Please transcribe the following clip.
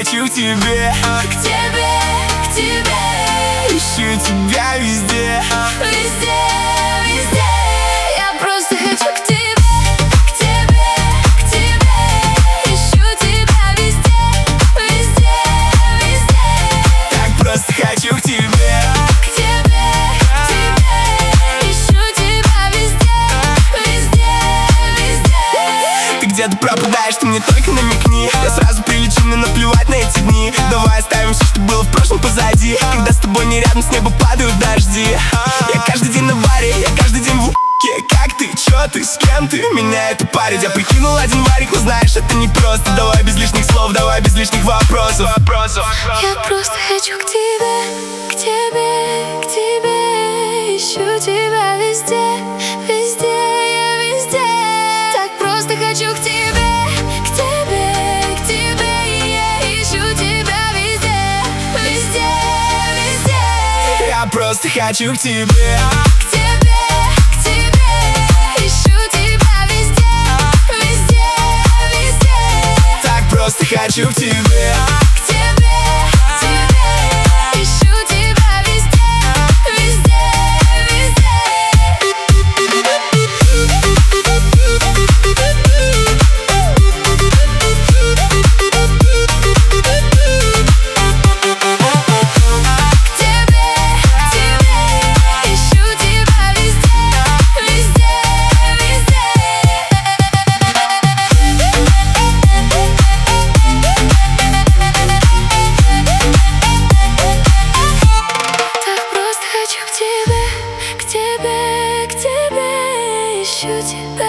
хочу к тебе, к тебе, к тебе. ищу тебя везде, везде, везде. Я просто хочу к тебе, к тебе, к тебе. Ищу тебя везде, везде, везде. так просто хочу к тебе, к тебе, к тебе. Ищу тебя везде, везде, везде. ты где-то пропадаешь, ты мне только намекни. Я сразу прилечу, мне наплевать на эти дни. Давай оставим все, что было в прошлом позади. Когда с тобой не рядом, с неба падают дожди. Я каждый день на баре, я каждый день в у**ке. Как ты, чё ты, с кем ты, меня это парит. Я прикинул один варик, но знаешь, это не просто. Давай без лишних слов, давай без лишних вопросов. Я просто хочу к тебе, к тебе, к тебе. Ищу тебя везде, везде, я везде. Так просто хочу к тебе, к тебе, к тебе. Я ищу тебя везде, везде, везде. Я просто хочу к тебе, к тебе, к тебе. Ищу тебя везде, везде, везде. так просто хочу к тебе. К тебе, к тебе. Ищу тебя везде, везде, везде. К тебе, к тебе. Ищу тебя везде, везде, везде. Так просто хочу к тебе, к тебе, к тебе. Ищу тебя